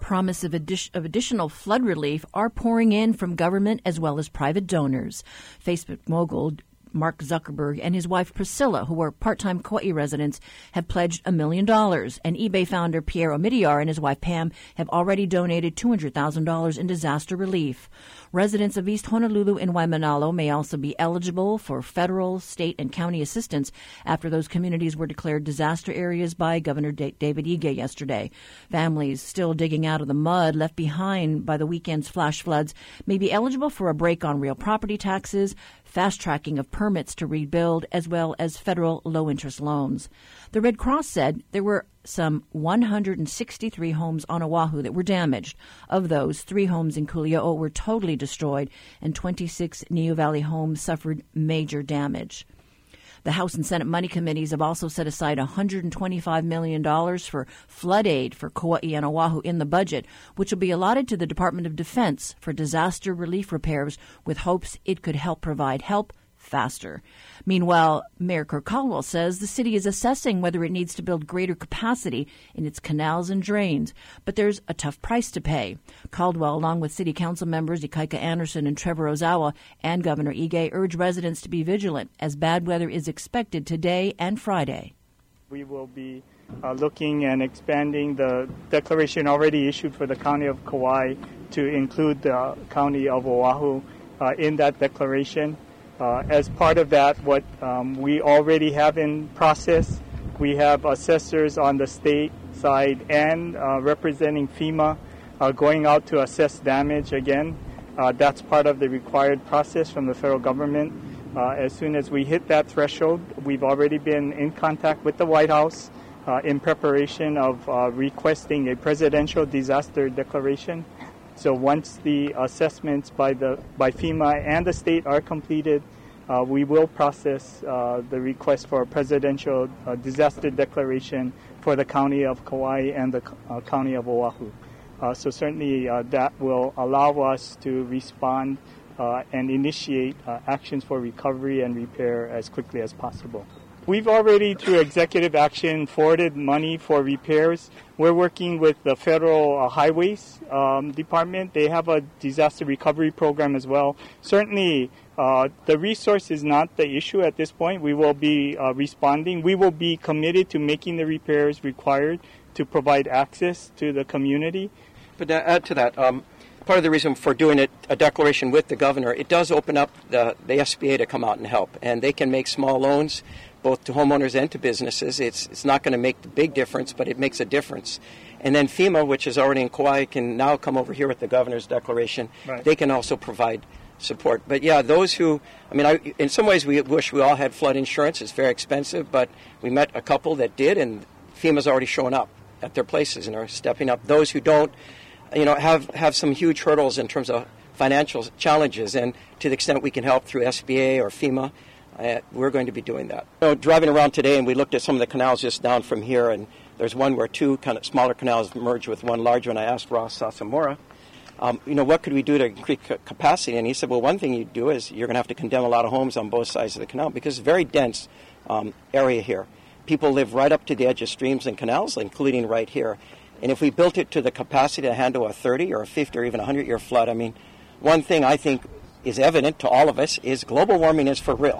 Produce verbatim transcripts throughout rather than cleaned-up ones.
promise of, addi- of additional flood relief are pouring in from government as well as private donors. Facebook mogul Mark Zuckerberg and his wife Priscilla, who are part-time Kauai residents, have pledged a million dollars. And eBay founder Pierre Omidyar and his wife Pam have already donated two hundred thousand dollars in disaster relief. Residents of East Honolulu and Waimanalo may also be eligible for federal, state, and county assistance after those communities were declared disaster areas by Governor D- David Ige yesterday. Families still digging out of the mud left behind by the weekend's flash floods may be eligible for a break on real property taxes, fast-tracking of permits to rebuild, as well as federal low-interest loans. The Red Cross said there were some one hundred sixty-three homes on Oahu that were damaged. Of those, three homes in Kulia'o were totally destroyed, and twenty-six Niu Valley homes suffered major damage. The House and Senate money committees have also set aside one hundred twenty-five million dollars for flood aid for Kauai and Oahu in the budget, which will be allotted to the Department of Defense for disaster relief repairs, with hopes it could help provide help faster. Meanwhile, Mayor Kirk Caldwell says the city is assessing whether it needs to build greater capacity in its canals and drains, but there's a tough price to pay. Caldwell, along with City Council members Ikaika Anderson and Trevor Ozawa and Governor Ige, urge residents to be vigilant as bad weather is expected today and Friday. We will be uh, looking and expanding the declaration already issued for the County of Kauai to include the County of Oahu uh, in that declaration. Uh, as part of that, what um, we already have in process, we have assessors on the state side and uh, representing FEMA uh, going out to assess damage again. Uh, that's part of the required process from the federal government. Uh, as soon as we hit that threshold, we've already been in contact with the White House uh, in preparation of uh, requesting a presidential disaster declaration. So once the assessments by the by FEMA and the state are completed, uh, we will process uh, the request for a presidential uh, disaster declaration for the County of Kauai and the uh, County of Oahu. Uh, so certainly uh, that will allow us to respond uh, and initiate uh, actions for recovery and repair as quickly as possible. We've already, through executive action, forwarded money for repairs. We're working with the Federal uh, Highways um, Department. They have a disaster recovery program as well. Certainly, uh, the resource is not the issue at this point. We will be uh, responding. We will be committed to making the repairs required to provide access to the community. But to add to that, um, part of the reason for doing it, a declaration with the governor, it does open up the, the S B A to come out and help. And they can make small loans, both to homeowners and to businesses. It's it's not going to make the big difference, but it makes a difference. And then FEMA, which is already in Kauai, can now come over here with the governor's declaration. Right. They can also provide support. But yeah, those who, I mean, I, in some ways we wish we all had flood insurance. It's very expensive, but we met a couple that did, and FEMA's already shown up at their places and are stepping up. Those who don't, you know, have, have some huge hurdles in terms of financial challenges, and to the extent we can help through S B A or FEMA, Uh, we're going to be doing that. You know, driving around today, and we looked at some of the canals just down from here, and there's one where two kind of smaller canals merge with one larger, and I asked Ross Sasamura, um, you know, what could we do to increase capacity? And he said, well, one thing you do is you're going to have to condemn a lot of homes on both sides of the canal because it's a very dense um, area here. People live right up to the edge of streams and canals, including right here. And if we built it to the capacity to handle a thirty or a fifty or even a hundred-year flood, I mean, one thing I think is evident to all of us is global warming is for real.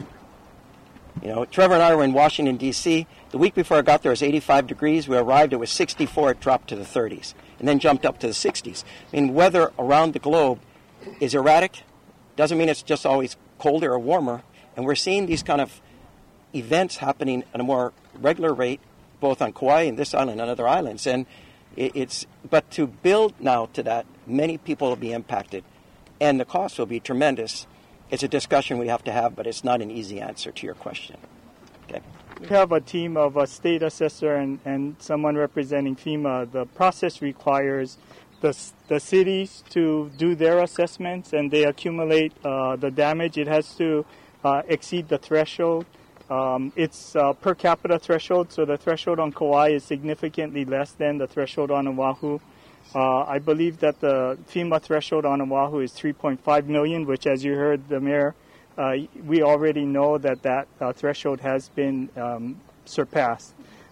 You know, Trevor and I were in Washington, D C The week before I got there, it was eighty-five degrees. We arrived, it was sixty-four. It dropped to the thirties and then jumped up to the sixties. I mean, weather around the globe is erratic. Doesn't mean it's just always colder or warmer. And we're seeing these kind of events happening at a more regular rate, both on Kauai and this island and other islands. And it's, but to build now to that, many people will be impacted. And the cost will be tremendous. It's a discussion we have to have, but it's not an easy answer to your question. Okay. We have a team of a state assessor and, and someone representing FEMA. The process requires the, the cities to do their assessments, and they accumulate uh, the damage. It has to uh, exceed the threshold. Um, it's uh, per capita threshold, so the threshold on Kauai is significantly less than the threshold on Oahu. Uh, I believe that the FEMA threshold on Oahu is three point five million, which, as you heard the mayor, uh, we already know that that uh, threshold has been um, surpassed.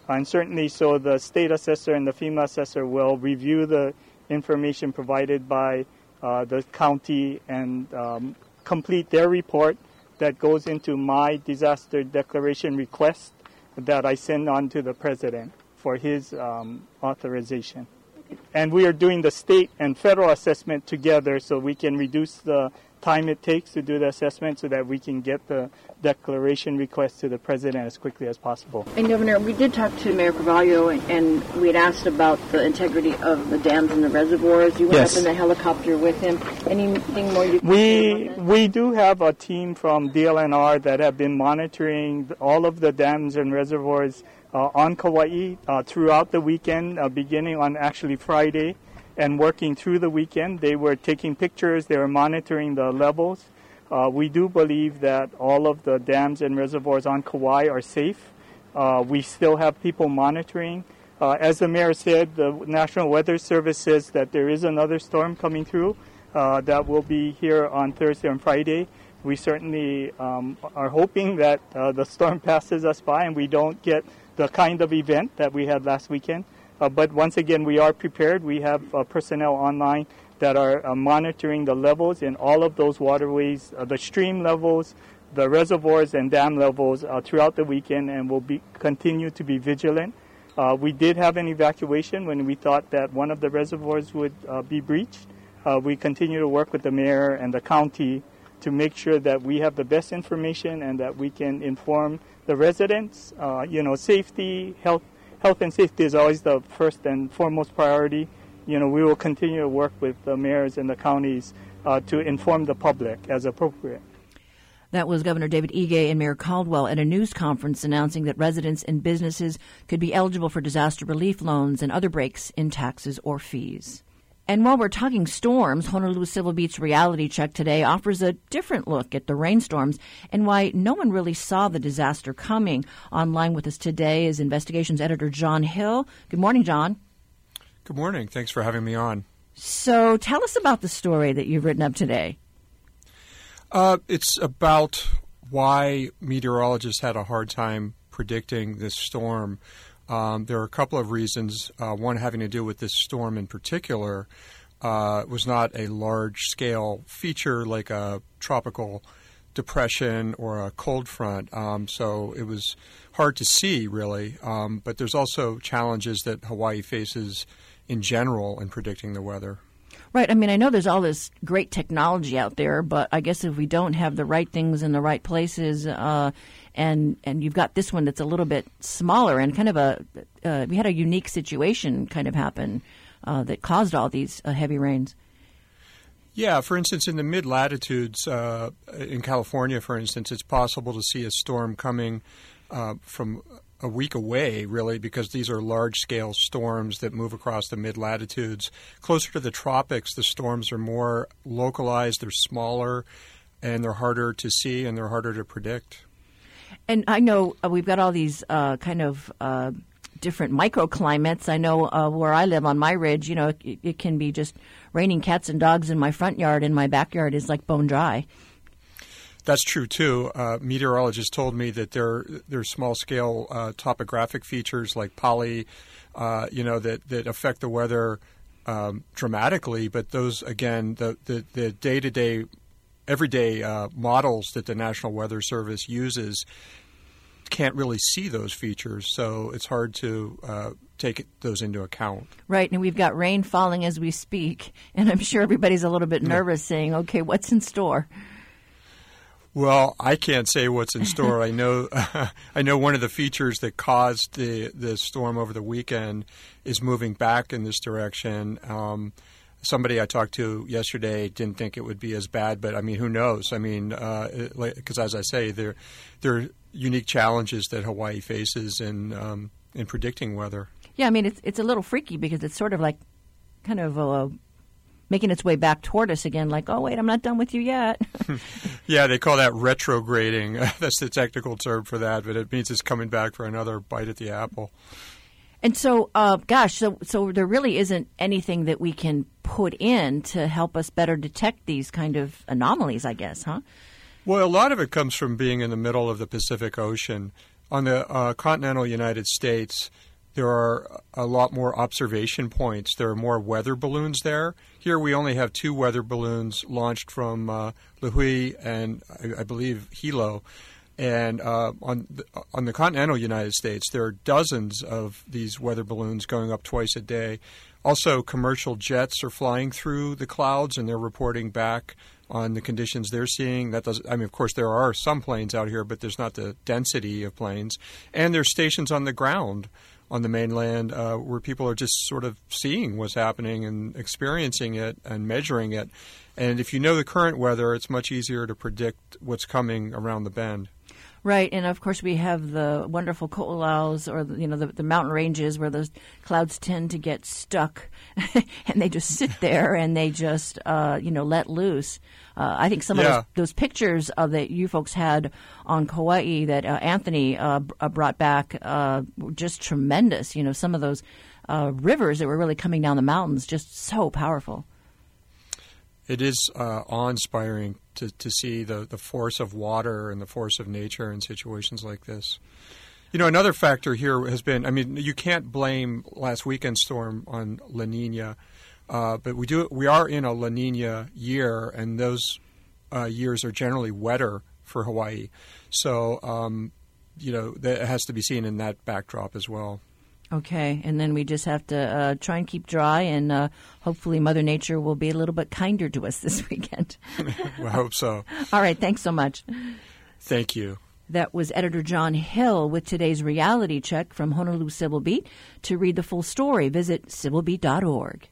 And certainly, so the state assessor and the FEMA assessor will review the information provided by uh, the county and um, complete their report that goes into my disaster declaration request that I send on to the president for his um, authorization. And we are doing the state and federal assessment together so we can reduce the time it takes to do the assessment so that we can get the declaration request to the president as quickly as possible. And Governor, we did talk to Mayor Carvalho, and we had asked about the integrity of the dams and the reservoirs. You went yes. up in the helicopter with him. Anything more you can we, say about that? We do have a team from D L N R that have been monitoring all of the dams and reservoirs uh, on Kauai uh, throughout the weekend, uh, beginning on actually Friday. And working through the weekend, they were taking pictures, they were monitoring the levels. Uh, we do believe that all of the dams and reservoirs on Kauai are safe. Uh, we still have people monitoring. Uh, as the mayor said, the National Weather Service says that there is another storm coming through uh, that will be here on Thursday and Friday. We certainly um, are hoping that uh, the storm passes us by and we don't get the kind of event that we had last weekend. Uh, but once again, we are prepared. We have uh, personnel online that are uh, monitoring the levels in all of those waterways, uh, the stream levels, the reservoirs and dam levels uh, throughout the weekend, and will be continue to be vigilant. Uh, we did have an evacuation when we thought that one of the reservoirs would uh, be breached. Uh, we continue to work with the mayor and the county to make sure that we have the best information and that we can inform the residents. Uh, you know, safety, health, Health and safety is always the first and foremost priority. You know, we will continue to work with the mayors and the counties uh, to inform the public as appropriate. That was Governor David Ige and Mayor Caldwell at a news conference announcing that residents and businesses could be eligible for disaster relief loans and other breaks in taxes or fees. And while we're talking storms, Honolulu Civil Beat's Reality Check today offers a different look at the rainstorms and why no one really saw the disaster coming. Online with us today is investigations editor John Hill. Good morning, John. Good morning. Thanks for having me on. So tell us about the story that you've written up today. Uh, it's about why meteorologists had a hard time predicting this storm. Um, there are a couple of reasons, uh, one having to do with this storm in particular. Uh, it was not a large-scale feature like a tropical depression or a cold front, um, so it was hard to see, really. Um, but there's also challenges that Hawaii faces in general in predicting the weather. Right. I mean, I know there's all this great technology out there, but I guess if we don't have the right things in the right places, uh, and and you've got this one that's a little bit smaller and kind of a, uh, we had a unique situation kind of happen uh, that caused all these uh, heavy rains. Yeah, for instance, in the mid-latitudes, uh, in California, for instance, it's possible to see a storm coming uh, from a week away, really, because these are large-scale storms that move across the mid-latitudes. Closer to the tropics, the storms are more localized, they're smaller, and they're harder to see and they're harder to predict. And I know uh, we've got all these uh, kind of uh, different microclimates. I know uh, where I live on my ridge, you know, it, it can be just raining cats and dogs in my front yard, and my backyard is like bone dry. That's true, too. Uh, meteorologists told me that there, there are small-scale uh, topographic features like poly, uh, you know, that, that affect the weather um, dramatically. But those, again, the, the, the day-to-day, everyday uh, models that the National Weather Service uses can't really see those features. So it's hard to uh, take those into account. Right, and we've got rain falling as we speak. And I'm sure everybody's a little bit nervous yeah. saying, okay, what's in store? Well, I can't say what's in store. I know uh, I know one of the features that caused the, the storm over the weekend is moving back in this direction. Um, somebody I talked to yesterday didn't think it would be as bad, but, I mean, who knows? I mean, because uh, as I say, there, there are unique challenges that Hawaii faces in, um, in predicting weather. Yeah, I mean, it's, it's a little freaky because it's sort of like kind of a making its way back toward us again, like, oh, wait, I'm not done with you yet. Yeah, they call that retrograding. That's the technical term for that, but it means it's coming back for another bite at the apple. And so, uh, gosh, so so there really isn't anything that we can put in to help us better detect these kind of anomalies, I guess, huh? Well, a lot of it comes from being in the middle of the Pacific Ocean. On the uh, continental United States, there are a lot more observation points. There are more weather balloons there. Here we only have two weather balloons launched from uh, Lihue and, I, I believe, Hilo. And uh, on the, on the continental United States, there are dozens of these weather balloons going up twice a day. Also, commercial jets are flying through the clouds, and they're reporting back on the conditions they're seeing. That does, I mean, of course, there are some planes out here, but there's not the density of planes. And there's stations on the ground on the mainland uh, where people are just sort of seeing what's happening and experiencing it and measuring it. And if you know the current weather, it's much easier to predict what's coming around the bend. Right, and of course we have the wonderful Ko'olaus, or the, you know, the, the mountain ranges where those clouds tend to get stuck, and they just sit there and they just, uh, you know, let loose. Uh, I think some yeah. of those, those pictures of that you folks had on Kauai that uh, Anthony uh, brought back uh, were just tremendous. You know, some of those uh, rivers that were really coming down the mountains, just so powerful. It is uh, awe-inspiring to, to see the, the force of water and the force of nature in situations like this. You know, another factor here has been, I mean, you can't blame last weekend's storm on La Nina, uh, but we do we are in a La Nina year, and those uh, years are generally wetter for Hawaii. So, um, you know, that has to be seen in that backdrop as well. Okay, and then we just have to uh, try and keep dry, and uh, hopefully Mother Nature will be a little bit kinder to us this weekend. I hope so. All right, thanks so much. Thank you. That was editor John Hill with today's reality check from Honolulu Civil Beat. To read the full story, visit civil beat dot org.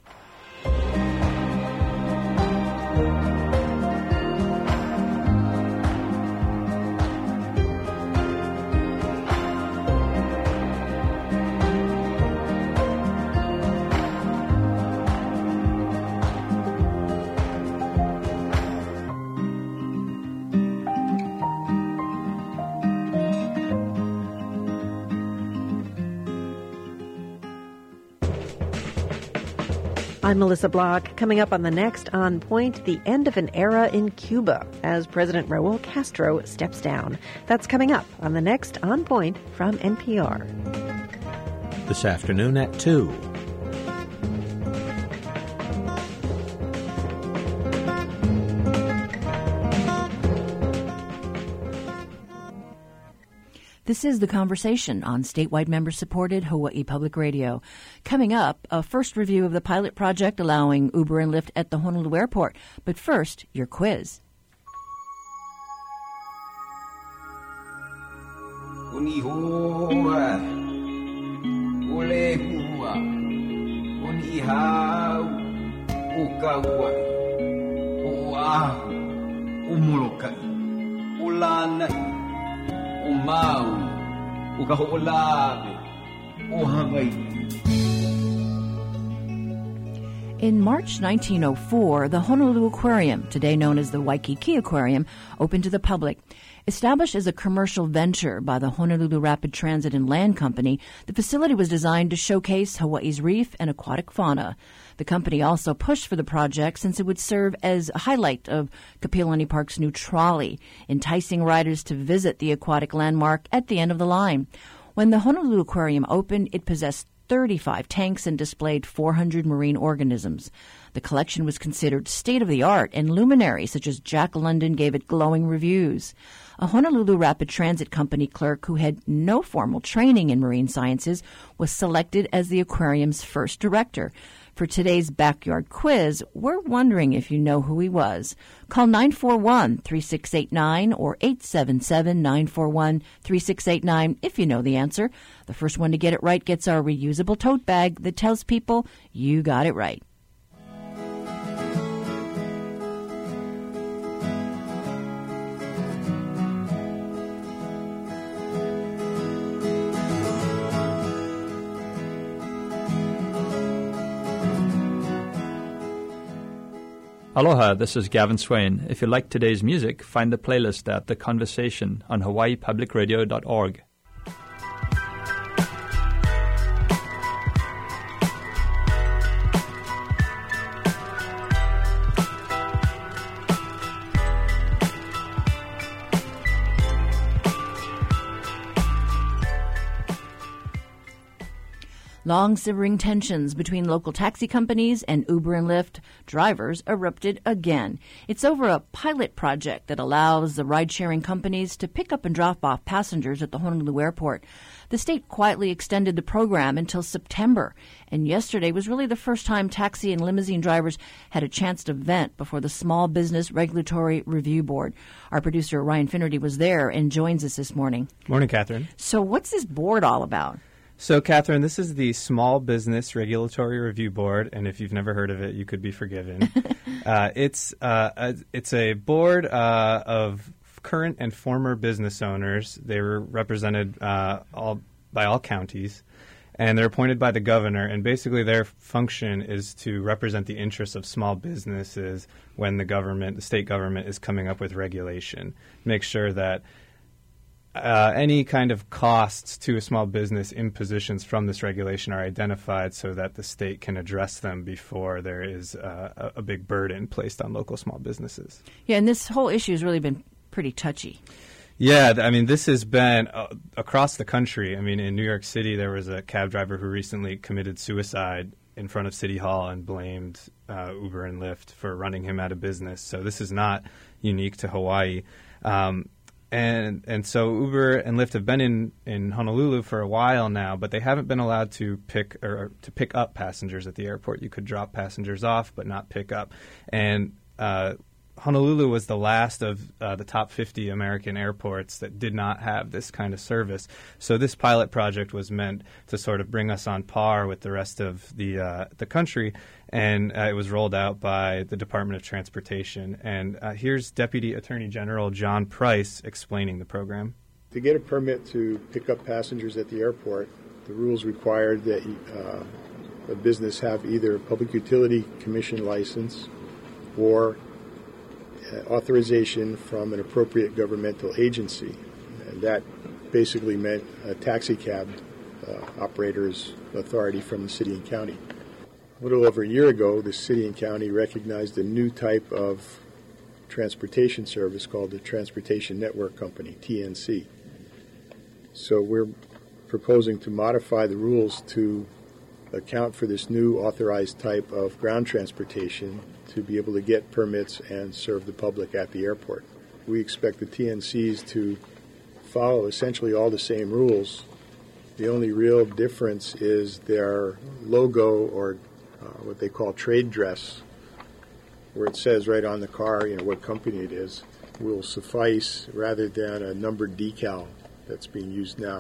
I'm Melissa Block. Coming up on the next On Point, the end of an era in Cuba as President Raul Castro steps down. That's coming up on the next On Point from N P R. This afternoon at two. This is The Conversation on statewide member-supported Hawaii Public Radio. Coming up, a first review of the pilot project allowing Uber and Lyft at the Honolulu Airport. But first, your quiz. In March nineteen oh four, the Honolulu Aquarium, today known as the Waikiki Aquarium, opened to the public. Established as a commercial venture by the Honolulu Rapid Transit and Land Company, the facility was designed to showcase Hawaii's reef and aquatic fauna. The company also pushed for the project since it would serve as a highlight of Kapiolani Park's new trolley, enticing riders to visit the aquatic landmark at the end of the line. When the Honolulu Aquarium opened, it possessed thirty-five tanks and displayed four hundred marine organisms. The collection was considered state-of-the-art, and luminaries such as Jack London gave it glowing reviews. A Honolulu Rapid Transit Company clerk who had no formal training in marine sciences was selected as the aquarium's first director. For today's backyard quiz, we're wondering if you know who he was. Call nine four one, three six eight nine or eight seven seven, nine four one, three six eight nine if you know the answer. The first one to get it right gets our reusable tote bag that tells people you got it right. Aloha, this is Gavin Swain. If you like today's music, find the playlist at The Conversation on hawaii public radio dot org. Long-simmering tensions between local taxi companies and Uber and Lyft drivers erupted again. It's over a pilot project that allows the ride-sharing companies to pick up and drop off passengers at the Honolulu airport. The state quietly extended the program until September, and yesterday was really the first time taxi and limousine drivers had a chance to vent before the Small Business Regulatory Review Board. Our producer, Ryan Finnerty, was there and joins us this morning. Morning, Catherine. So what's this board all about? So, Catherine, this is the Small Business Regulatory Review Board, and if you've never heard of it, you could be forgiven. uh, it's uh, a, it's a board uh, of current and former business owners. They were represented uh, all by all counties, and they're appointed by the governor. And basically, their function is to represent the interests of small businesses when the government, the state government, is coming up with regulation. Make sure that Uh, any kind of costs to a small business impositions from this regulation are identified so that the state can address them before there is uh, a, a big burden placed on local small businesses. Yeah, and this whole issue has really been pretty touchy. Yeah, I mean, this has been uh, across the country. I mean, in New York City, there was a cab driver who recently committed suicide in front of City Hall and blamed uh, Uber and Lyft for running him out of business. So this is not unique to Hawaii. Um, And and so Uber and Lyft have been in, in Honolulu for a while now, but they haven't been allowed to pick or to pick up passengers at the airport. You could drop passengers off, but not pick up. And uh, Honolulu was the last of uh, the top fifty American airports that did not have this kind of service. So this pilot project was meant to sort of bring us on par with the rest of the uh, the country, and uh, it was rolled out by the Department of Transportation. And uh, here's Deputy Attorney General John Price explaining the program. To get a permit to pick up passengers at the airport, the rules required that uh, a business have either a Public Utility Commission license or authorization from an appropriate governmental agency. And that basically meant a taxi cab uh, operator's authority from the city and county. A little over a year ago, the city and county recognized a new type of transportation service called the Transportation Network Company, T N C. So we're proposing to modify the rules to account for this new authorized type of ground transportation to be able to get permits and serve the public at the airport. We expect the T N Cs to follow essentially all the same rules. The only real difference is their logo, or uh, what they call trade dress, where it says right on the car, you know, what company it is, will suffice rather than a numbered decal that's being used now.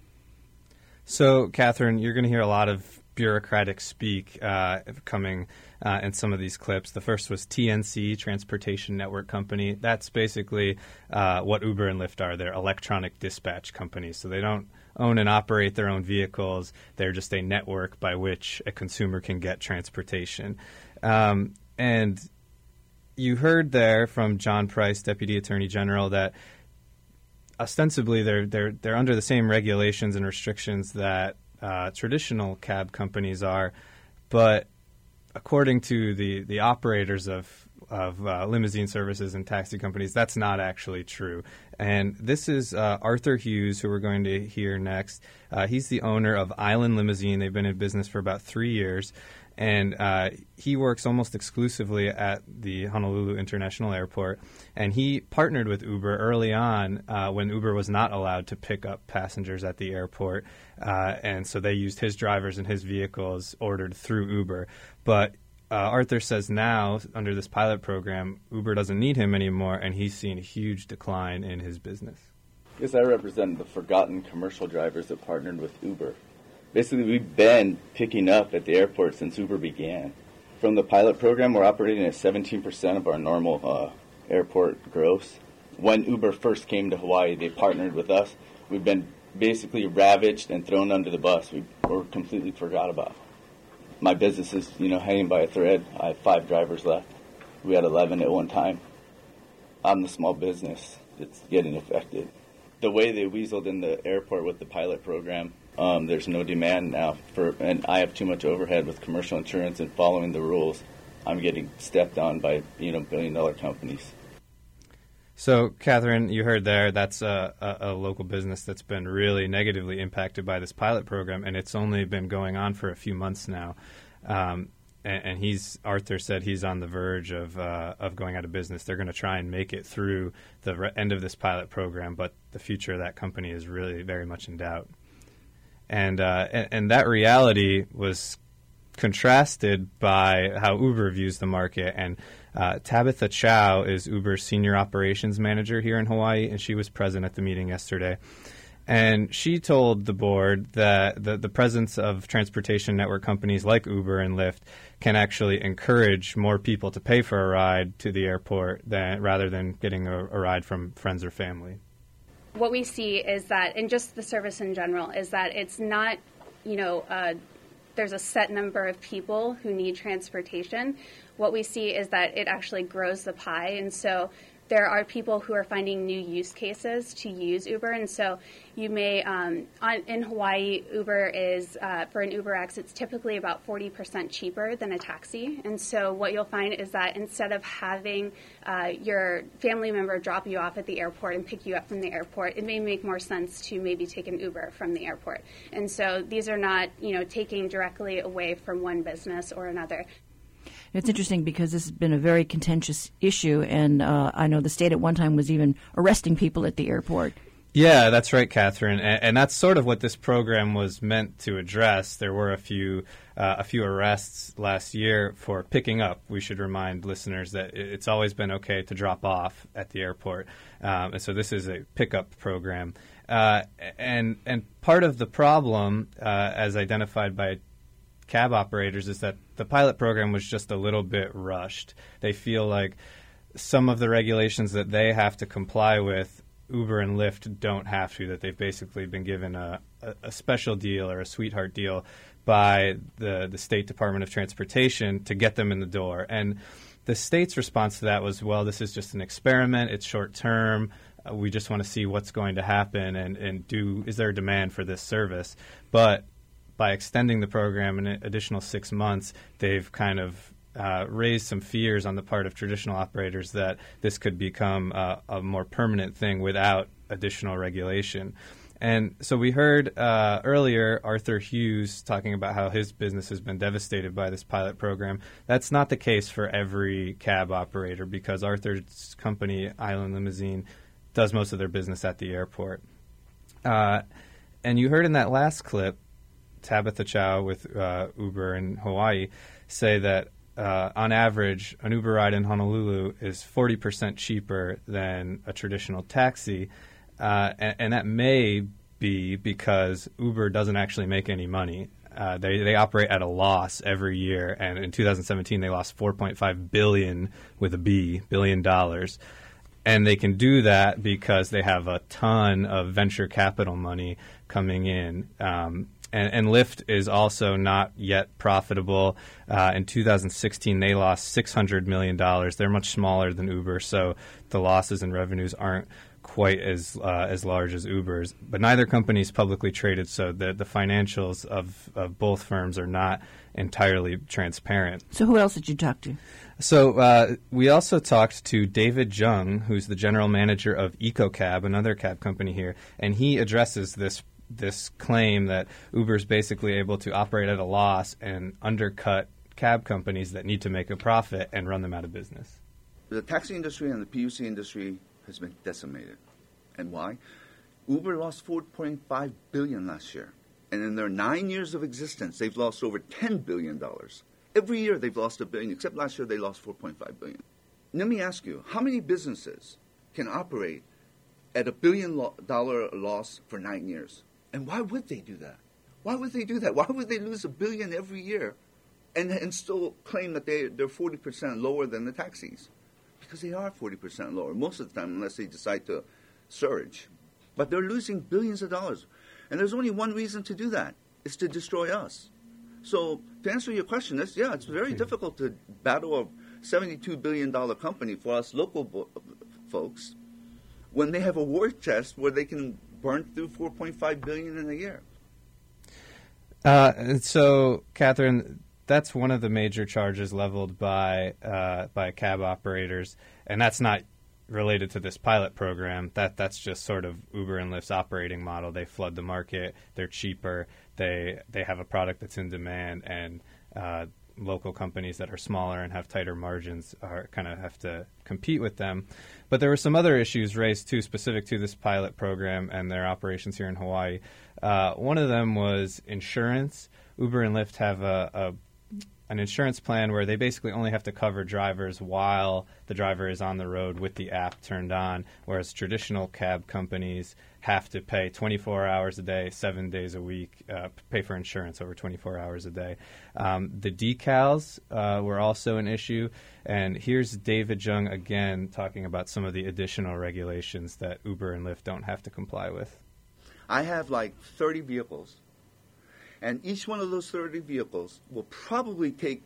So, Catherine, you're going to hear a lot of bureaucratic speak uh, coming uh, in some of these clips. The first was T N C, Transportation Network Company. That's basically uh, what Uber and Lyft are. They're electronic dispatch companies. So they don't own and operate their own vehicles. They're just a network by which a consumer can get transportation. Um, and you heard there from John Price, Deputy Attorney General, that ostensibly they're they're they're under the same regulations and restrictions that Uh, traditional cab companies are, but according to the, the operators of of uh, limousine services and taxi companies, that's not actually true. And this is uh, Arthur Hughes, who we're going to hear next. Uh, he's the owner of Island Limousine. They've been in business for about three years, and uh, he works almost exclusively at the Honolulu International Airport. And he partnered with Uber early on uh, when Uber was not allowed to pick up passengers at the airport. Uh, and so they used his drivers and his vehicles ordered through Uber. But uh, Arthur says now, under this pilot program, Uber doesn't need him anymore, and he's seen a huge decline in his business. Yes, I represent the forgotten commercial drivers that partnered with Uber. Basically, we've been picking up at the airport since Uber began. From the pilot program, we're operating at seventeen percent of our normal uh, airport gross. When Uber first came to Hawaii, they partnered with us. We've been basically ravaged and thrown under the bus. We were completely forgot about. My business is, you know, hanging by a thread. I have five drivers left. We had eleven at one time. I'm the small business that's getting affected. The way they weaseled in the airport with the pilot program, um, there's no demand now for, and I have too much overhead with commercial insurance and following the rules. I'm getting stepped on by, you know, billion dollar companies. So, Catherine, you heard there, that's a, a, a local business that's been really negatively impacted by this pilot program, and it's only been going on for a few months now. Um, and, and he's Arthur said he's on the verge of uh, of going out of business. They're going to try and make it through the re- end of this pilot program, but the future of that company is really very much in doubt. And uh, and, and that reality was contrasted by how Uber views the market. And uh, Tabitha Chow is Uber's senior operations manager here in Hawaii, and she was present at the meeting yesterday. And she told the board that the, the presence of transportation network companies like Uber and Lyft can actually encourage more people to pay for a ride to the airport than, rather than getting a, a ride from friends or family. What we see is that, and just the service in general, is that it's not, you know, uh, there's a set number of people who need transportation. What we see is that it actually grows the pie. And so there are people who are finding new use cases to use Uber. And so you may, um, on, in Hawaii, Uber is, uh, for an UberX, it's typically about forty percent cheaper than a taxi. And so what you'll find is that instead of having uh, your family member drop you off at the airport and pick you up from the airport, it may make more sense to maybe take an Uber from the airport. And so these are not, you know, taking directly away from one business or another. It's interesting because this has been a very contentious issue, and uh, I know the state at one time was even arresting people at the airport. Yeah, that's right, Catherine, and, and that's sort of what this program was meant to address. There were a few uh, a few arrests last year for picking up. We should remind listeners that it's always been okay to drop off at the airport, um, and so this is a pickup program. Uh, and and part of the problem, uh, as identified by cab operators, is that the pilot program was just a little bit rushed. They feel like some of the regulations that they have to comply with, Uber and Lyft don't have to, that they've basically been given a, a, a special deal or a sweetheart deal by the, the State Department of Transportation to get them in the door. And the state's response to that was, well, this is just an experiment. It's short term. Uh, we just want to see what's going to happen and, and do, is there a demand for this service? But by extending the program an additional six months, they've kind of uh, raised some fears on the part of traditional operators that this could become uh, a more permanent thing without additional regulation. And so we heard uh, earlier Arthur Hughes talking about how his business has been devastated by this pilot program. That's not the case for every cab operator, because Arthur's company, Island Limousine, does most of their business at the airport. Uh, and you heard in that last clip Tabitha Chow with uh, Uber in Hawaii say that uh, on average, an Uber ride in Honolulu is forty percent cheaper than a traditional taxi. Uh, and, and that may be because Uber doesn't actually make any money. Uh, they, they operate at a loss every year. And in two thousand seventeen, they lost four point five billion dollars with a B, billion dollars. And they can do that because they have a ton of venture capital money coming in. Um, And, and Lyft is also not yet profitable. Uh, in two thousand sixteen, they lost six hundred million dollars. They're much smaller than Uber, so the losses in revenues aren't quite as uh, as large as Uber's. But neither company is publicly traded, so the, the financials of, of both firms are not entirely transparent. So who else did you talk to? So uh, we also talked to David Jung, who's the general manager of EcoCab, another cab company here, and he addresses this this claim that Uber is basically able to operate at a loss and undercut cab companies that need to make a profit and run them out of business. The taxi industry and the P U C industry has been decimated. And why? Uber lost four point five billion dollars last year. And in their nine years of existence, they've lost over ten billion dollars. Every year they've lost a billion, except last year they lost four point five billion dollars. Let me ask you, how many businesses can operate at a billion lo- dollar loss for nine years? And why would they do that? Why would they do that? Why would they lose a billion every year and, and still claim that they, they're forty percent lower than the taxis? Because they are forty percent lower most of the time, unless they decide to surge. But they're losing billions of dollars. And there's only one reason to do that. It's to destroy us. So to answer your question, it's, yeah, it's very difficult to battle a seventy-two billion dollars company for us local bo- folks when they have a war chest where they can burn through four point five billion dollars in a year. Uh, and so, Catherine, that's one of the major charges leveled by uh, by cab operators, and that's not related to this pilot program, that that's just sort of Uber and Lyft's operating model. They flood the market. They're cheaper. They they have a product that's in demand, and uh, local companies that are smaller and have tighter margins are kind of have to compete with them. But there were some other issues raised too, specific to this pilot program and their operations here in Hawaii. Uh, one of them was insurance. Uber and Lyft have a, a an insurance plan where they basically only have to cover drivers while the driver is on the road with the app turned on, whereas traditional cab companies have to pay twenty-four hours a day, seven days a week, uh, pay for insurance over twenty-four hours a day. Um, the decals uh, were also an issue, and here's David Jung again talking about some of the additional regulations that Uber and Lyft don't have to comply with. I have like thirty vehicles. And each one of those thirty vehicles will probably take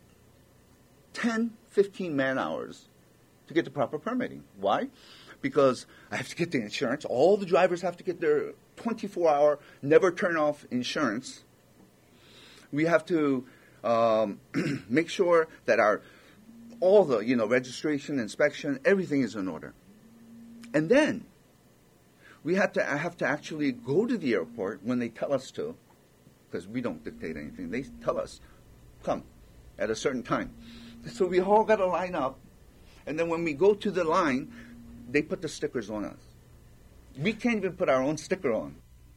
ten, fifteen man-hours to get the proper permitting. Why? Because I have to get the insurance. All the drivers have to get their twenty-four hour, never-turn-off insurance. We have to um, make sure that our all the, you know, registration, inspection, everything is in order. And then we have to, I have to actually go to the airport when they tell us to, because we don't dictate anything. They tell us, come, at a certain time. So we all got to line up, and then when we go to the line, they put the stickers on us. We can't even put our own sticker on.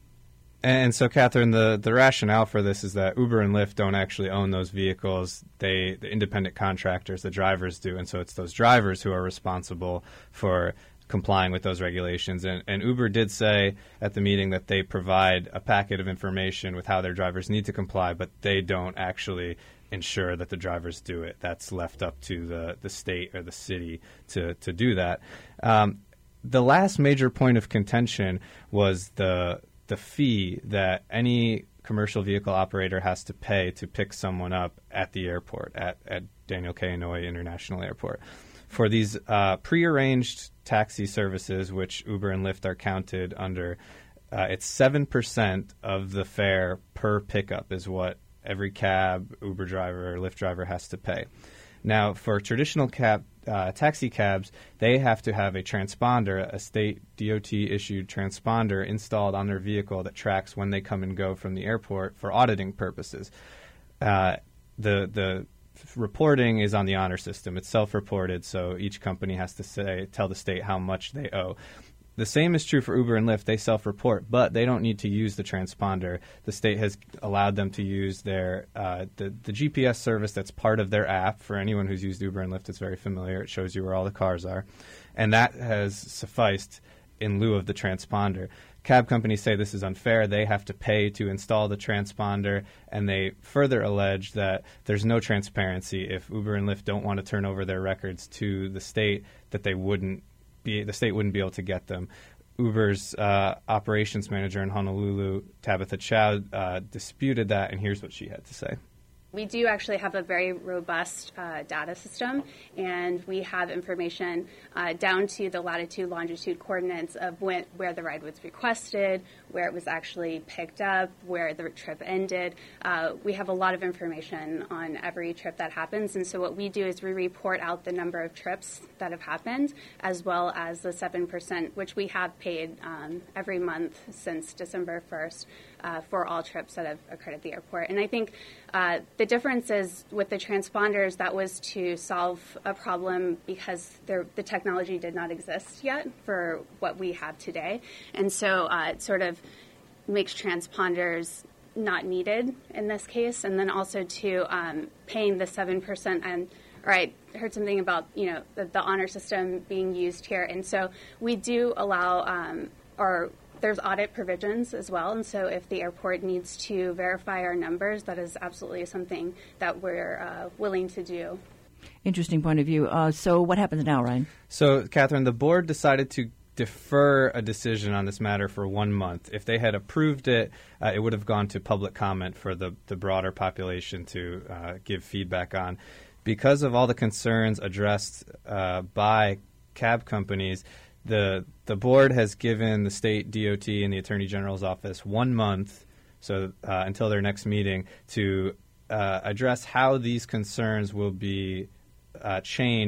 And so, Catherine, the, the rationale for this is that Uber and Lyft don't actually own those vehicles. They, the independent contractors, the drivers do, and so it's those drivers who are responsible for complying with those regulations. And, and Uber did say at the meeting that they provide a packet of information with how their drivers need to comply, but they don't actually ensure that the drivers do it. That's left up to the, the state or the city to, to do that. Um, the last major point of contention was the the fee that any commercial vehicle operator has to pay to pick someone up at the airport, at, at Daniel K. Inouye International Airport. For these uh, prearranged taxi services, which Uber and Lyft are counted under, uh, it's seven percent of the fare per pickup is what every cab, Uber driver, or Lyft driver has to pay. Now, for traditional cab, uh, taxi cabs, they have to have a transponder, a state D O T-issued transponder installed on their vehicle that tracks when they come and go from the airport for auditing purposes. Uh, the the reporting is on the honor system. It's self-reported, so each company has to say tell the state how much they owe. The same is true for Uber and Lyft. They self-report, but they don't need to use the transponder. The state has allowed them to use their uh, the, the G P S service that's part of their app. For anyone who's used Uber and Lyft, it's very familiar. It shows you where all the cars are. And that has sufficed in lieu of the transponder. Cab companies say this is unfair. They have to pay to install the transponder, and they further allege that there's no transparency. If Uber and Lyft don't want to turn over their records to the state, that they wouldn't be, the state wouldn't be able to get them. Uber's uh, operations manager in Honolulu, Tabitha Chow, uh, disputed that, and here's what she had to say. We do actually have a very robust uh, data system, and we have information uh, down to the latitude, longitude coordinates of when, where the ride was requested, where it was actually picked up, where the trip ended. Uh, we have a lot of information on every trip that happens, and so what we do is we report out the number of trips that have happened, as well as the seven percent, which we have paid um, every month since December first. Uh, for all trips that have occurred at the airport. And I think uh, the difference is with the transponders, that was to solve a problem because there, the technology did not exist yet for what we have today. And so uh, it sort of makes transponders not needed in this case. And then also to um, paying the seven percent and Or I heard something about, you know, the, the honor system being used here. And so we do allow um, or there's audit provisions as well, and so if the airport needs to verify our numbers, that is absolutely something that we're uh, willing to do. Interesting point of view. Uh, so what happens now, Ryan? So, Catherine, the board decided to defer a decision on this matter for one month. If they had approved it, uh, it would have gone to public comment for the, the broader population to uh, give feedback on. Because of all the concerns addressed uh, by cab companies, The the board has given the state D O T and the Attorney General's office one month, so uh, until their next meeting, to uh, address how these concerns will be uh, changed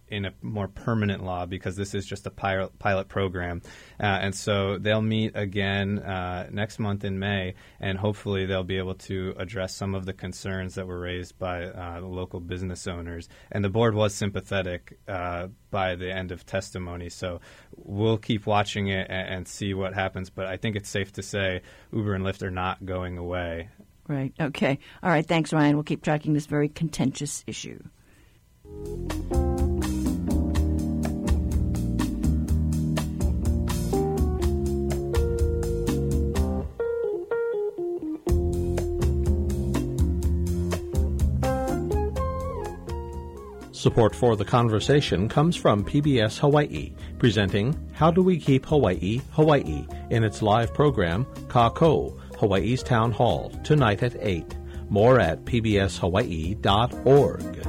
in a more permanent law because this is just a pilot, pilot program. Uh, and so they'll meet again uh, next month in May, and hopefully they'll be able to address some of the concerns that were raised by uh, the local business owners. And the board was sympathetic uh, by the end of testimony. So we'll keep watching it and, and see what happens. But I think it's safe to say Uber and Lyft are not going away. Right. Okay. All right. Thanks, Ryan. We'll keep tracking this very contentious issue. Support for the conversation comes from P B S Hawaii, presenting How Do We Keep Hawaii, Hawaii, in its live program, Kākou, Hawaii's Town Hall, tonight at eight. More at p b s hawaii dot org.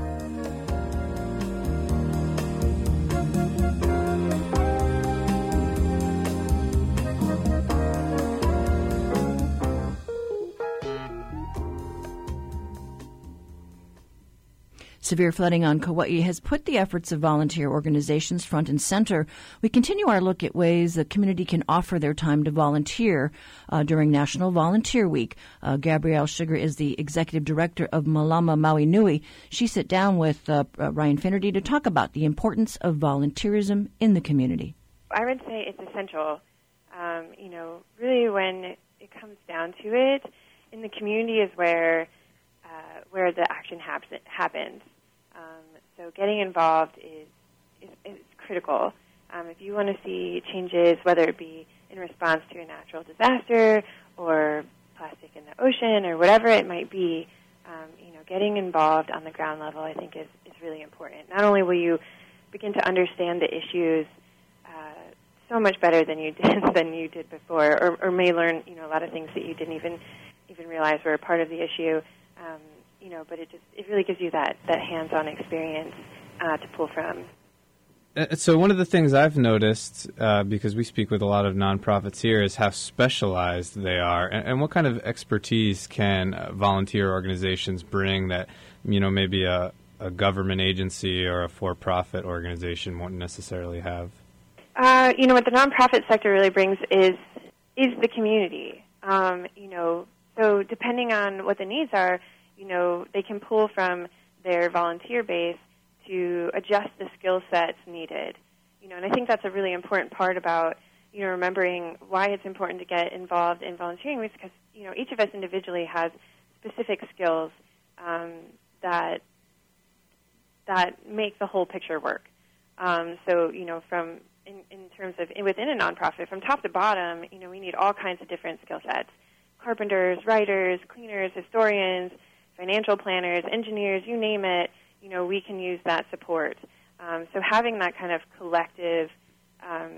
Severe flooding on Kauai has put the efforts of volunteer organizations front and center. We continue our look at ways the community can offer their time to volunteer uh, during National Volunteer Week. Uh, Gabrielle Sugar is the executive director of Malama Maui Nui. She sat down with uh, uh, Ryan Finnerty to talk about the importance of volunteerism in the community. I would say it's essential. Um, you know, really when it comes down to it, in the community is where uh, where the action haps- happens. Um, so getting involved is, is, is critical. Um, if you want to see changes, whether it be in response to a natural disaster or plastic in the ocean or whatever it might be, um, you know, getting involved on the ground level I think is, is really important. Not only will you begin to understand the issues uh, so much better than you did than you did before, or, or may learn, you know, a lot of things that you didn't even even realize were a part of the issue. Um, you know, but it just it really gives you that, that hands-on experience uh, to pull from. Uh, so one of the things I've noticed, uh, because we speak with a lot of nonprofits here, is how specialized they are, and, and what kind of expertise can uh, volunteer organizations bring that, you know, maybe a, a government agency or a for-profit organization won't necessarily have? Uh, you know, what the nonprofit sector really brings is is the community. Um, you know, so depending on what the needs are, you know, they can pull from their volunteer base to adjust the skill sets needed. You know, and I think that's a really important part about, you know, remembering why it's important to get involved in volunteering, because, you know, each of us individually has specific skills um, that that make the whole picture work. Um, so, you know, from in, in terms of within a nonprofit, from top to bottom, you know, we need all kinds of different skill sets: carpenters, writers, cleaners, historians, financial planners, engineers, you name it, you know, we can use that support. Um, so having that kind of collective um,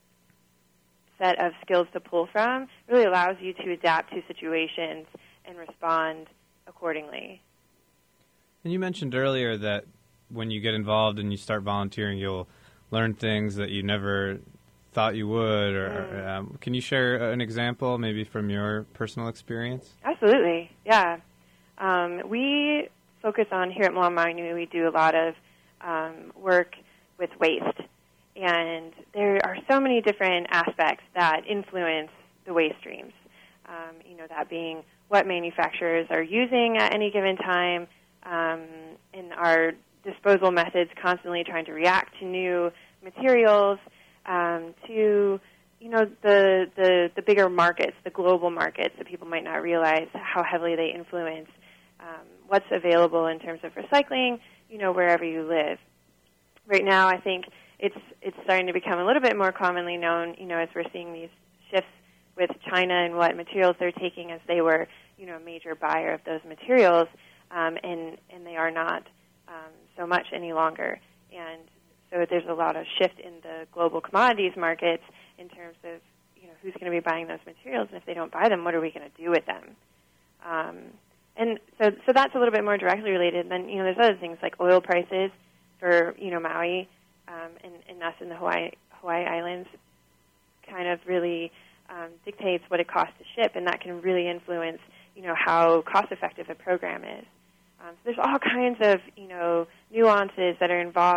set of skills to pull from really allows you to adapt to situations and respond accordingly. And you mentioned earlier that when you get involved and you start volunteering, you'll learn things that you never thought you would. Or mm. um, can you share an example, maybe from your personal experience? Absolutely, yeah. Um, we focus on, here at Malama Maui Nui, we do a lot of um, work with waste. And there are so many different aspects that influence the waste streams. Um, you know, that being what manufacturers are using at any given time, um, and our disposal methods constantly trying to react to new materials, um, to, you know, the, the, the bigger markets, the global markets that people might not realize how heavily they influence Um, what's available in terms of recycling, you know, wherever you live. Right now, I think it's it's starting to become a little bit more commonly known, you know, as we're seeing these shifts with China and what materials they're taking, as they were, you know, a major buyer of those materials, um, and, and they are not um, so much any longer. And so there's a lot of shift in the global commodities markets in terms of, you know, who's going to be buying those materials, and if they don't buy them, what are we going to do with them? Um, And so, so that's a little bit more directly related. And then, you know, there's other things like oil prices for, you know, Maui um, and, and us in the Hawaii, Hawaii Islands kind of really um, dictates what it costs to ship, and that can really influence, you know, how cost-effective a program is. Um, so there's all kinds of, you know, nuances that are involved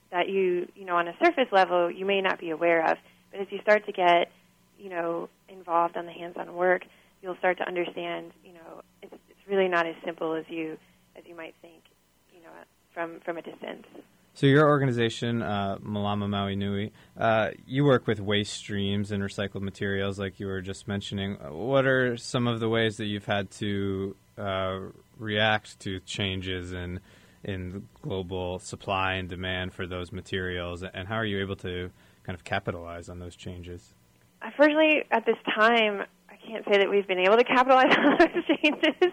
that you, you know, on a surface level, you may not be aware of. But as you start to get, you know, involved on the hands-on work, you'll start to understand, you know, it's, it's really not as simple as you as you might think, you know, from, from a distance. So your organization, uh, Malama Maui Nui, uh, you work with waste streams and recycled materials like you were just mentioning. What are some of the ways that you've had to uh, react to changes in in global supply and demand for those materials, and how are you able to kind of capitalize on those changes? Unfortunately, at this time, I can't say that we've been able to capitalize on those changes,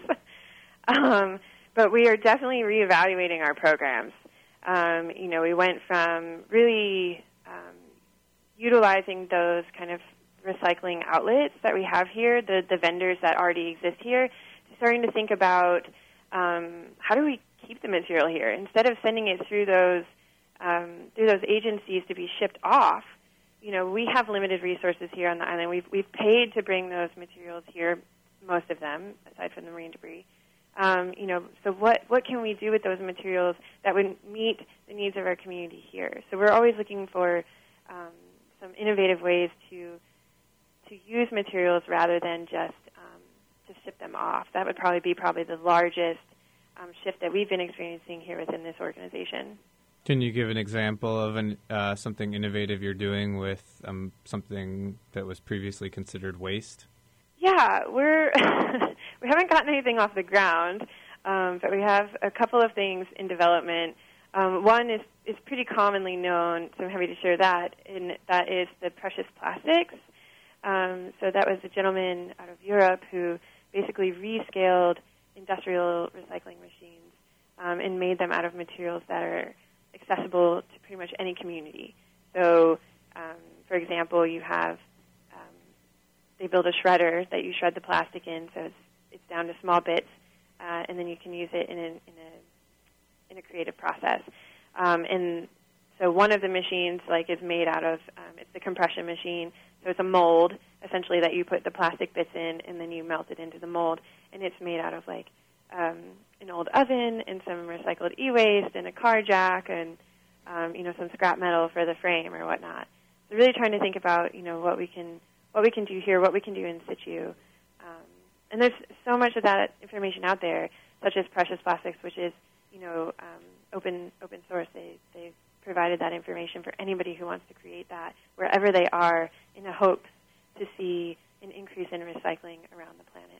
um, but we are definitely reevaluating our programs. Um, you know, we went from really um, utilizing those kind of recycling outlets that we have here, the, the vendors that already exist here, to starting to think about um, how do we keep the material here instead of sending it through those um, through those agencies to be shipped off. You know, we have limited resources here on the island. We've we've paid to bring those materials here, most of them, aside from the marine debris. Um, you know, so what what can we do with those materials that would meet the needs of our community here? So we're always looking for um, some innovative ways to to use materials rather than just um, to ship them off. That would probably be probably the largest um, shift that we've been experiencing here within this organization. Can you give an example of an, uh, something innovative you're doing with um, something that was previously considered waste? Yeah, we're we haven't gotten anything off the ground, um, but we have a couple of things in development. Um, one is, is pretty commonly known, so I'm happy to share that, and that is the precious plastics. Um, so that was a gentleman out of Europe who basically rescaled industrial recycling machines um, and made them out of materials that are accessible to pretty much any community. So, um, for example, you have um, they build a shredder that you shred the plastic in, so it's it's down to small bits, uh, and then you can use it in a in a in a creative process. Um, and so one of the machines like is made out of um, it's the compression machine. So it's a mold essentially that you put the plastic bits in, and then you melt it into the mold, and it's made out of like um, an old oven and some recycled e-waste and a car jack and um, you know some scrap metal for the frame or whatnot. So really trying to think about you know what we can what we can do here, what we can do in situ. Um, and there's so much of that information out there, such as precious plastics, which is you know um, open open source. They they provided that information for anybody who wants to create that wherever they are, in a hope to see an increase in recycling around the planet.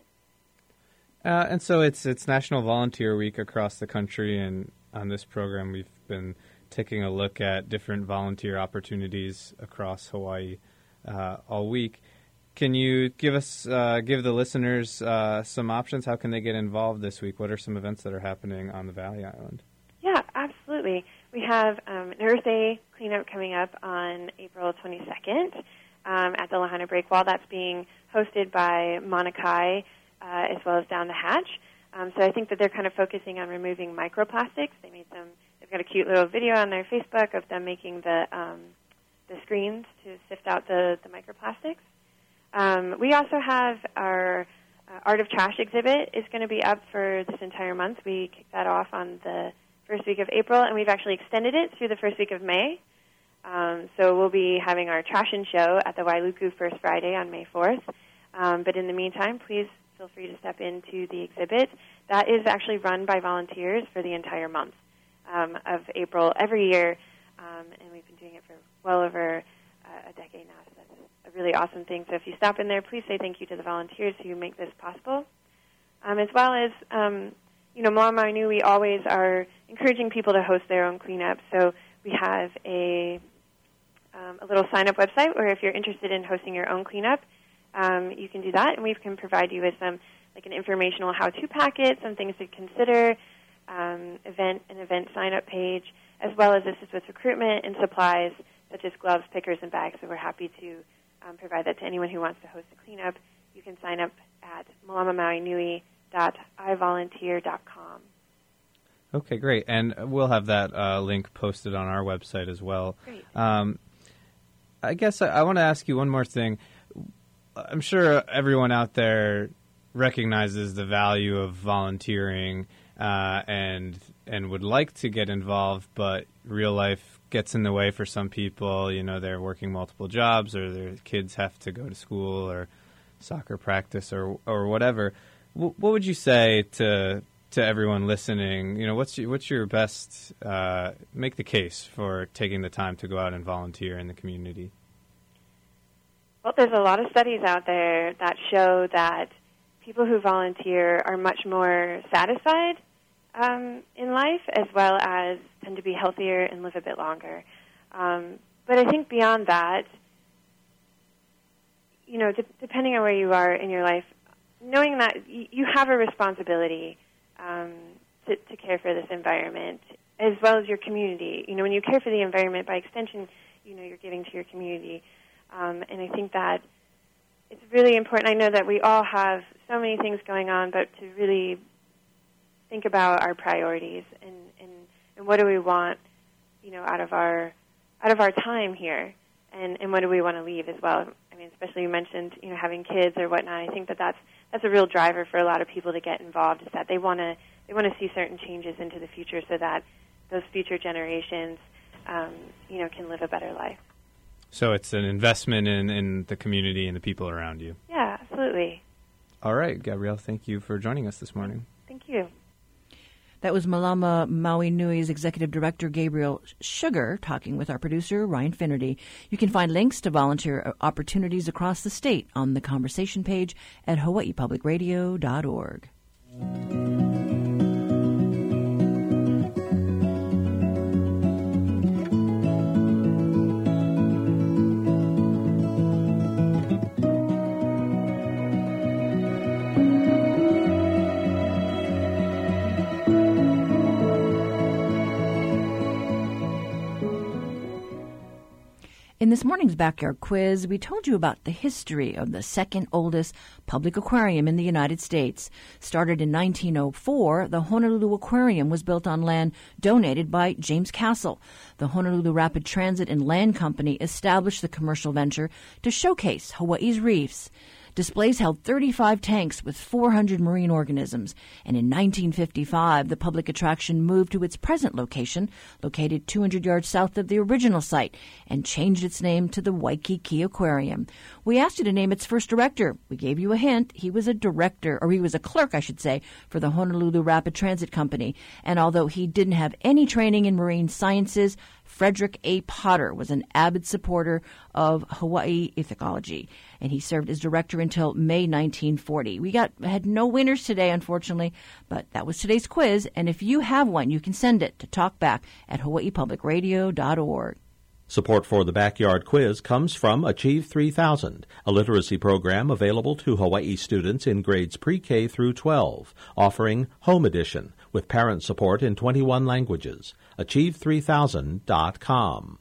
Uh, and so it's it's National Volunteer Week across the country, and on this program we've been taking a look at different volunteer opportunities across Hawaii uh, all week. Can you give us uh, give the listeners uh, some options? How can they get involved this week? What are some events that are happening on the Valley Island? Yeah, absolutely. We have um, an Earth Day cleanup coming up on April twenty-second um, at the Lahaina Breakwall. That's being hosted by Manakai uh, as well as Down the Hatch. Um, so I think that they're kind of focusing on removing microplastics. They made some. They've got a cute little video on their Facebook of them making the um, the screens to sift out the, the microplastics. Um, we also have our uh, Art of Trash exhibit is going to be up for this entire month. We kicked that off on the first week of April, and we've actually extended it through the first week of May. Um, so we'll be having our Trash and Show at the Wailuku First Friday on May fourth. Um, but in the meantime, please feel free to step into the exhibit. That is actually run by volunteers for the entire month um, of April every year, um, and we've been doing it for well over uh, a decade now. So that's a really awesome thing. So if you stop in there, please say thank you to the volunteers who make this possible, um, as well as um, you know, Malama Maui Nui, we always are encouraging people to host their own cleanup. So we have a um, a little sign-up website where if you're interested in hosting your own cleanup, um, you can do that, and we can provide you with some like an informational how-to packet, some things to consider, um, event an event sign-up page, as well as assist with recruitment and supplies such as gloves, pickers, and bags. So we're happy to um, provide that to anyone who wants to host a cleanup. You can sign up at malama maui nui dot i volunteer dot com. Okay, great. And we'll have that uh, link posted on our website as well. Great. Um, I guess I, I want to ask you one more thing. I'm sure everyone out there recognizes the value of volunteering uh, and and would like to get involved, but real life gets in the way for some people. You know, they're working multiple jobs, or their kids have to go to school or soccer practice or or whatever. W- what would you say to to everyone listening? You know, what's your, what's your best uh, make the case for taking the time to go out and volunteer in the community? Well, there's a lot of studies out there that show that people who volunteer are much more satisfied um, in life, as well as tend to be healthier and live a bit longer. Um, but I think beyond that, you know, de- depending on where you are in your life, knowing that y- you have a responsibility um, to, to care for this environment, as well as your community. You know, when you care for the environment, by extension, you know, you're giving to your community. Um, and I think that it's really important. I know that we all have so many things going on, but to really think about our priorities and, and, and what do we want, you know, out of our out of our time here, and, and what do we want to leave as well. I mean, especially you mentioned, you know, having kids or whatnot. I think that that's that's a real driver for a lot of people to get involved. Is that they want to they want to see certain changes into the future so that those future generations, um, you know, can live a better life. So it's an investment in, in the community and the people around you. Yeah, absolutely. All right, Gabrielle, thank you for joining us this morning. Thank you. That was Malama Maui Nui's Executive Director, Gabriel Sugar, talking with our producer, Ryan Finnerty. You can find links to volunteer opportunities across the state on the conversation page at hawaii public radio dot org. In this morning's Backyard Quiz, we told you about the history of the second oldest public aquarium in the United States. Started in nineteen oh four, the Honolulu Aquarium was built on land donated by James Castle. The Honolulu Rapid Transit and Land Company established the commercial venture to showcase Hawaii's reefs. Displays held thirty-five tanks with four hundred marine organisms, and in nineteen fifty-five, the public attraction moved to its present location, located two hundred yards south of the original site, and changed its name to the Waikiki Aquarium. We asked you to name its first director. We gave you a hint. He was a director, or he was a clerk, I should say, for the Honolulu Rapid Transit Company, and although he didn't have any training in marine sciences, Frederick A. Potter was an avid supporter of Hawaii ethology, and he served as director until May nineteen forty. We got had no winners today, unfortunately, but that was today's quiz, and if you have one, you can send it to talkback at hawaii public radio dot org. Support for the Backyard Quiz comes from Achieve three thousand, a literacy program available to Hawaii students in grades pre-K through twelve, offering Home Edition with parent support in twenty-one languages. achieve three thousand dot com.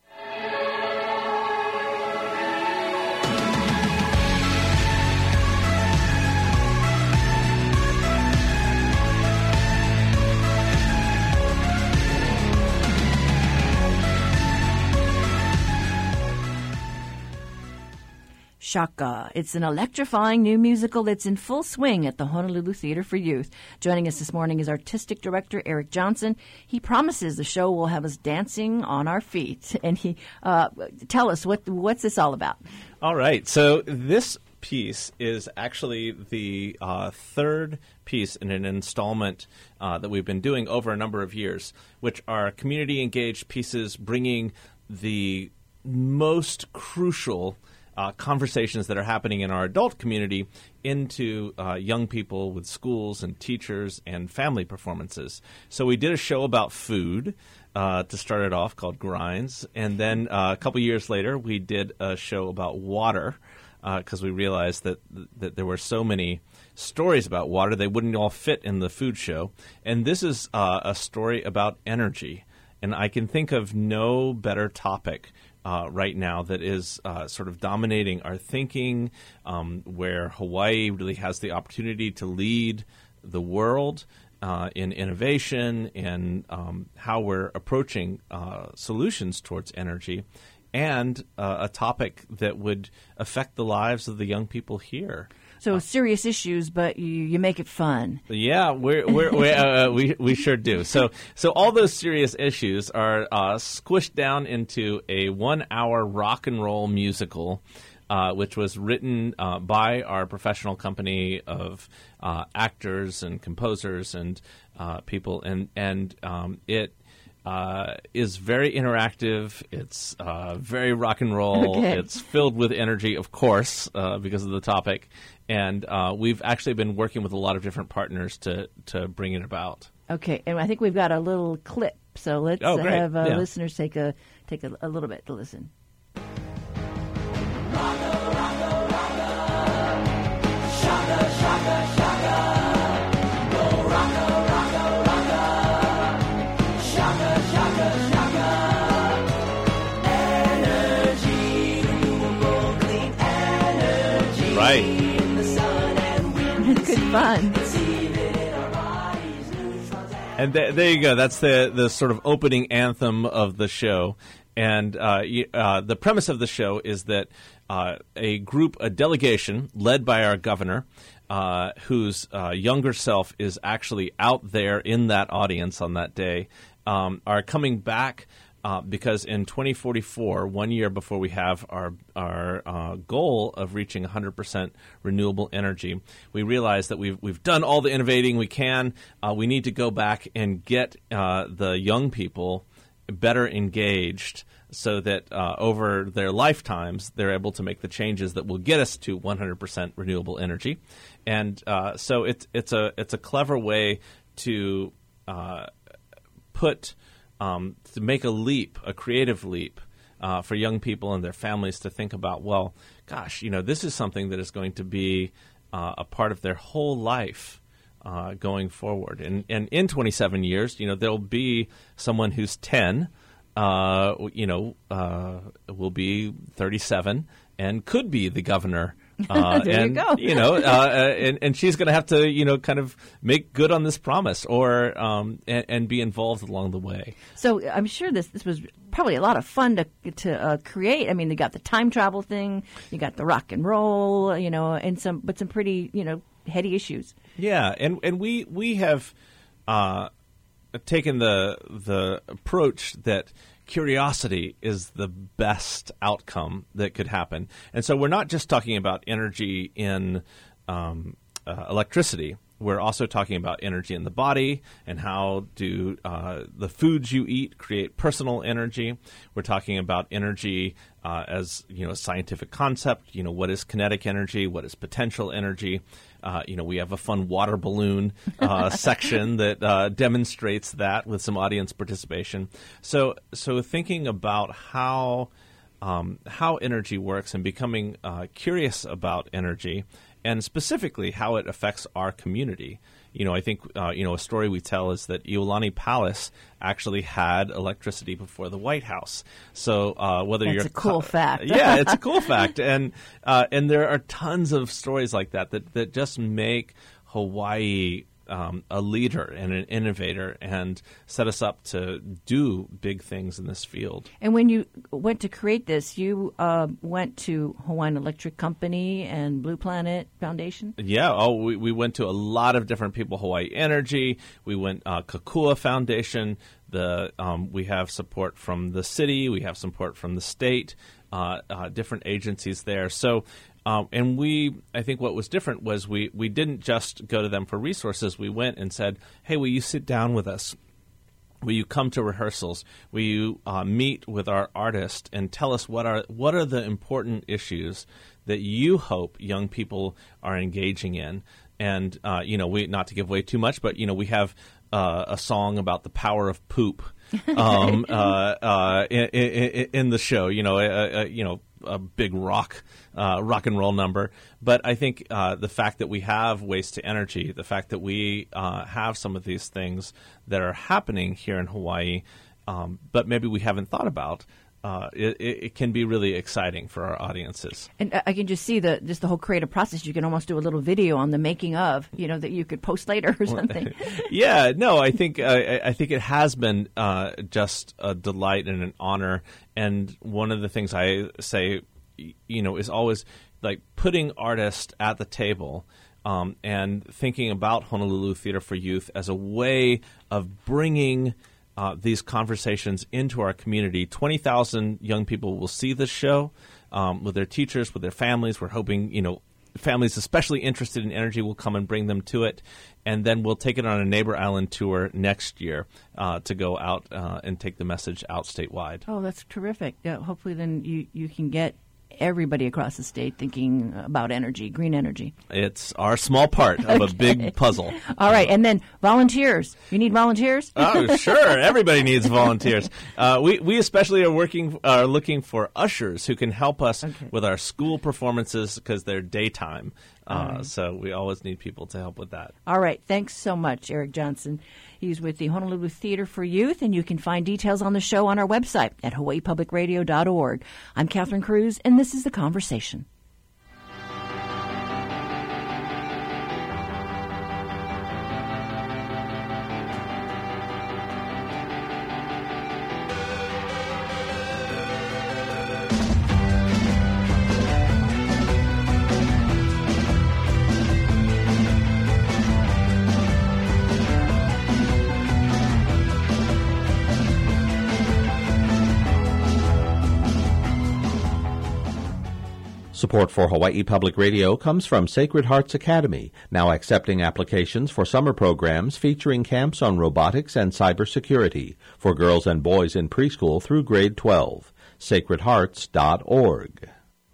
Shaka. It's an electrifying new musical that's in full swing at the Honolulu Theater for Youth. Joining us this morning is Artistic Director Eric Johnson. He promises the show will have us dancing on our feet. And he uh, tell us, what what's this all about? All right. So this piece is actually the uh, third piece in an installment uh, that we've been doing over a number of years, which are community-engaged pieces bringing the most crucial Uh, conversations that are happening in our adult community into uh, young people with schools and teachers and family performances. So we did a show about food uh, to start it off called Grinds. And then uh, a couple years later, we did a show about water because uh, we realized that, that there were so many stories about water, they wouldn't all fit in the food show. And this is uh, a story about energy. And I can think of no better topic Uh, right now that is uh, sort of dominating our thinking, um, where Hawaii really has the opportunity to lead the world uh, in innovation and um, how we're approaching uh, solutions towards energy, and uh, a topic that would affect the lives of the young people here. So serious issues, but you, you make it fun. Yeah, we're, we're, we're, uh, we we sure do. So so all those serious issues are uh, squished down into a one-hour rock and roll musical, uh, which was written uh, by our professional company of uh, actors and composers and uh, people, and and um, it. Uh, is very interactive. It's uh, very rock and roll. Okay. It's filled with energy, of course, uh, because of the topic. And uh, we've actually been working with a lot of different partners to, to bring it about. Okay, and I think we've got a little clip. So let's Oh, great. have uh, Yeah. listeners take a take a, a little bit to listen. Right. Good fun. And th- there you go. That's the, the sort of opening anthem of the show. And uh, y- uh, the premise of the show is that uh, a group, a delegation led by our governor, uh, whose uh, younger self is actually out there in that audience on that day, um, are coming back uh, because in twenty forty-four, one year before we have our our uh, goal of reaching one hundred percent renewable energy, we realize that we've we've done all the innovating we can. Uh, we need to go back and get uh, the young people better engaged so that uh, over their lifetimes they're able to make the changes that will get us to one hundred percent renewable energy. And uh, so it's it's a it's a clever way to uh, put um, to make a leap, a creative leap uh, for young people and their families to think about. Well, gosh, you know, this is something that is going to be uh, a part of their whole life. Uh, going forward. And, and in twenty-seven years, you know, there'll be someone who's ten, uh, you know, uh, will be thirty-seven and could be the governor. Uh, there and, you go. You know, uh, and, and she's going to have to, you know, kind of make good on this promise or um, and, and be involved along the way. So I'm sure this this was probably a lot of fun to to uh, create. I mean, you got the time travel thing, you got the rock and roll, you know, and some but some pretty, you know, heady issues. Yeah, and and we we have uh, taken the the approach that curiosity is the best outcome that could happen, and so we're not just talking about energy in um, uh, electricity. We're also talking about energy in the body and how do uh, the foods you eat create personal energy. We're talking about energy uh, as, you know, a scientific concept. You know, what is kinetic energy? What is potential energy? Uh, you know, we have a fun water balloon uh, section that uh, demonstrates that with some audience participation. So, so thinking about how um, how energy works and becoming uh, curious about energy. And specifically how it affects our community. You know, I think, uh, you know, a story we tell is that Iolani Palace actually had electricity before the White House. So uh, whether That's you're... a cool fact. Yeah, it's a cool fact. And uh, and there are tons of stories like that that, that just make Hawaii um, a leader and an innovator and set us up to do big things in this field. And when you went to create this, you uh, went to Hawaiian Electric Company and Blue Planet Foundation? Yeah. Oh, we, we went to a lot of different people. Hawaii Energy. We went uh, Kakua Foundation. The um, we have support from the city. We have support from the state. Uh, uh, different agencies there. So. Um, and we, I think what was different was we, we didn't just go to them for resources. We went and said, hey, will you sit down with us? Will you come to rehearsals? Will you uh, meet with our artist and tell us what are what are the important issues that you hope young people are engaging in? And, uh, you know, we not to give away too much, but, you know, we have uh, a song about the power of poop um, uh, uh, in, in, in the show, you know, uh, uh, you know, a big rock uh, rock and roll number. But I think uh, the fact that we have waste to energy, the fact that we uh, have some of these things that are happening here in Hawaii, um, but maybe we haven't thought about, uh, it, it can be really exciting for our audiences. And I can just see the just the whole creative process. You can almost do a little video on the making of, you know, that you could post later or something. Yeah, no, I think uh, I think it has been uh, just a delight and an honor. And one of the things I say, you know, is always like putting artists at the table um, and thinking about Honolulu Theater for Youth as a way of bringing uh, these conversations into our community. twenty thousand young people will see this show um, with their teachers, with their families. We're hoping, you know, families especially interested in energy will come and bring them to it. And then we'll take it on a Neighbor Island tour next year uh, to go out uh, and take the message out statewide. Oh, that's terrific. Yeah, hopefully then you, you can get everybody across the state thinking about energy, green energy. It's our small part of Okay. a big puzzle. All right, and then volunteers. You need volunteers? Oh, sure. Everybody needs volunteers. Uh, we we especially are working are looking for ushers who can help us Okay. with our school performances because they're daytime. Uh, All right. So we always need people to help with that. All right. Thanks so much, Eric Johnson. He's with the Honolulu Theater for Youth, and you can find details on the show on our website at hawaii public radio dot org. I'm Catherine Cruz, and this is The Conversation. Support for Hawaii Public Radio comes from Sacred Hearts Academy, now accepting applications for summer programs featuring camps on robotics and cybersecurity for girls and boys in preschool through grade twelve. sacred hearts dot org.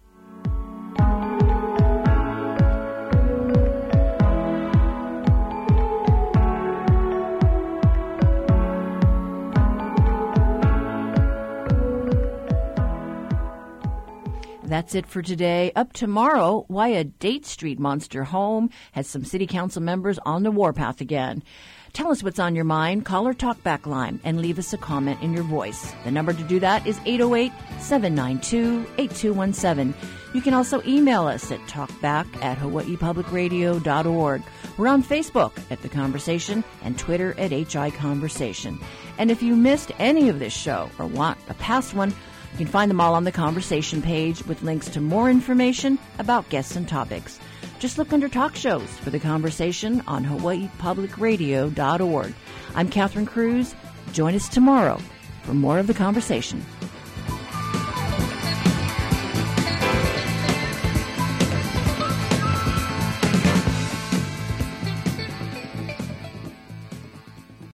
That's it for today. Up tomorrow, why a Date Street monster home has some city council members on the warpath again. Tell us what's on your mind. Call our talkback line and leave us a comment in your voice. The number to do that is eight oh eight, seven nine two, eight two one seven. You can also email us at talkback at hawaii public radio dot org. We're on Facebook at The Conversation and Twitter at H I Conversation. And if you missed any of this show or want a past one, you can find them all on the Conversation page with links to more information about guests and topics. Just look under talk shows for The Conversation on hawaii public radio dot org. I'm Catherine Cruz. Join us tomorrow for more of The Conversation.